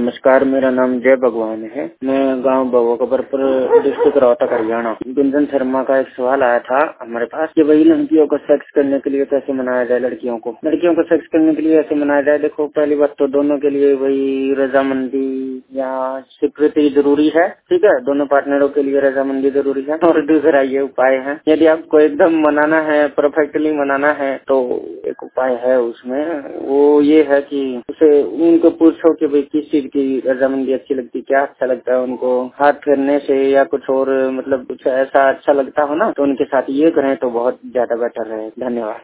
नमस्कार, मेरा नाम जय भगवान है। मैं गांव बवकबरपुर, डिस्ट्रिक्ट रोहतक, हरियाणा। गुंजन शर्मा का एक सवाल आया था हमारे पास कि भाई लड़कियों को सेक्स करने के लिए कैसे मनाया जाए। लड़कियों को सेक्स करने के लिए ऐसे मनाया जाए। देखो, पहली बात तो दोनों के लिए वही रजामंदी या स्वीकृति जरूरी है। ठीक है, दोनों पार्टनरों के लिए रजामंदी जरूरी है। और दूसरा ये उपाय है, यदि आपको एकदम मनाना है, परफेक्टली मनाना है, तो एक उपाय है उसमें, वो ये है कि उसे उनको पूछो कि भाई किस चीज की रजामंदी अच्छी लगती, क्या अच्छा लगता है उनको। हाथ फेरने से या कुछ और, मतलब कुछ ऐसा अच्छा लगता हो ना, तो उनके साथ ये करें तो बहुत ज्यादा बेटर है। धन्यवाद।